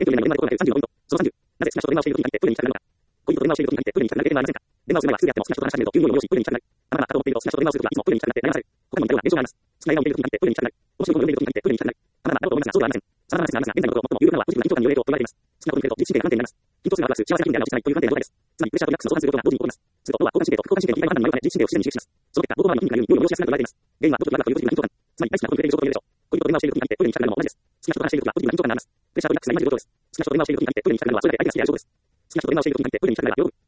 エントリー内容の30ポイント。その30。なぜ好きな人と電話をしている時に限ってプールに行きたくなるのか。恋人と電話をしている時に限ってプールに行きたくなる経験はありませんか。電話をする前はすぐやっても好きな人と話し始めると急に用意し、プールに行きたくなる。あなたが思っていると好きな人と電話をするときはいつもプールに行きたくなって悩ませる。他にも似たような現象があります。好きな映画を見ている時に限ってプールに行きたくなる。面白い本を読んでいる時に限ってプールに行きたくなる。あなたはなると思いますがそうではありません。様々な説がありますが、現在のことを最も有力なのはポジティブな緊張感による影響と言われています。好きなことに触れると言われています。好きなことに触れると自律神経が不安定になります。つまりプレッシャーとリラックスの相関性ということが同時に考えられます。すると、夫は交感神経と副交感神経の切り替えの判断によるため自律神経を不自然に刺激します。その結果、膀胱が筋肉がより利用しやすくなると言われています。原因はポジティブな緊張感。つまり大好きなことに触れている状況によるでしょう。恋人と電話をしている時に限ってプールに行きたくなるのも同じです。好きな人と話している時はポジティブな緊張感になります。プレッシャーとリラックスが今同じ状況です。好きな人と電話をしている時に限ってプールに行きたくなるのはそれだけ相手が好きである証拠です。好きな人と電話をしている時に限ってプールに行きたくなるのは両